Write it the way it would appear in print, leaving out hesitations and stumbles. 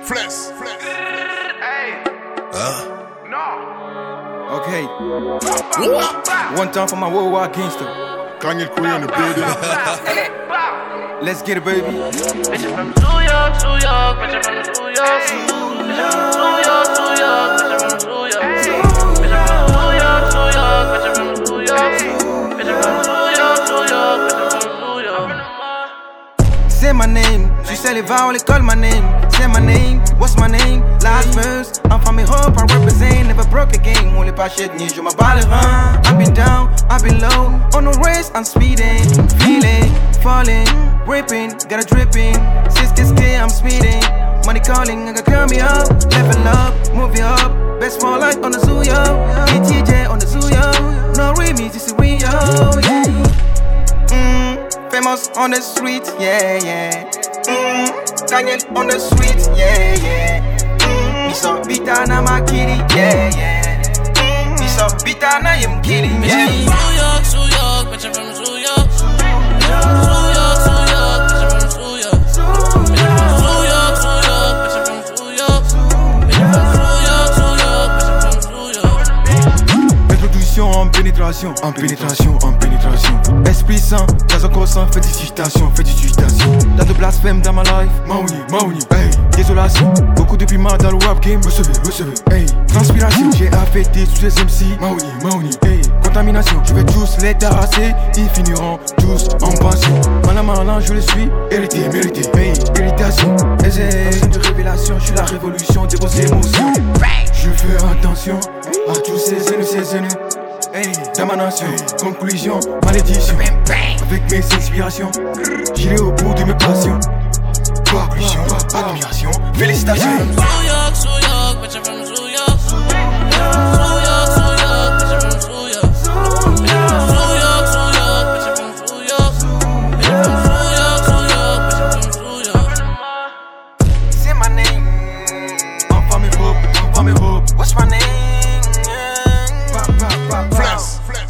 Flex. Okay. One time for my worldwide gangster. Kanye Queen in the building. Let's get it, baby. Bitch, I'm from New York, New York. Bitch, I'm from New York. Bitch, I'm from New York, New York. Bitch, I'm from New York. Bitch, I'm from New York, New York. Bitch, I'm from New York. Bitch, I'm from New York, New York. Bitch, I'm from New York. Say my name. She said if I only call my name. Say my name. What's my name? Last verse. I'm from me hope. I represent. Never broke again. Only pas shit ni je m'abat le rein. I've been down. I've been low. On the race. I'm speeding. Feeling. Falling. Ripping. Got a dripping. 6K. I'm speeding. Money calling. I gotta clear me up. Level up. Move it up. Best for life on the zoo, yo. ETJ on the zoo, yo. No remix. This is real, yeah. Famous on the street, yeah. Daniel on the street, yeah. Me so bita na my kitty, yeah. Me so bita na yam kitty, yeah. New York, New York, bitch, I'm from New York. New York, New York, bitch, I'm from New York. New York, New York, bitch, I'm from New York. Bitch, I'm from New York, New York, bitch, I'm from New York. Introduction en pénétration, Esprit saint, jazz encore sans, fais des citations. T'as de blasphème dans ma life, Maoni, hey. Désolation, beaucoup de piment dans le rap game, recevez, hey. Transpiration, j'ai affecté tous les MC, Maoni, hey. Contamination, je vais tous les terrasser, ils finiront tous en pension. Malin, je le suis, hérité, mérité, hey. Irritation, absence de révélation, je suis la révolution de vos émotions. Je fais attention à tous ces haineux. Hey, dans ma nation, conclusion, malédiction. Avec mes inspirations, j'irai au bout de mes passions. Conclusion, admiration, félicitations. New York, New York, bitch, I'm from New York. New York, New York, bitch, I'm from New York. New York, New York, bitch, I'm from New York. New York, New York, bitch, I'm from New York. Say my name. I'm from me hope. What's my name? Flex.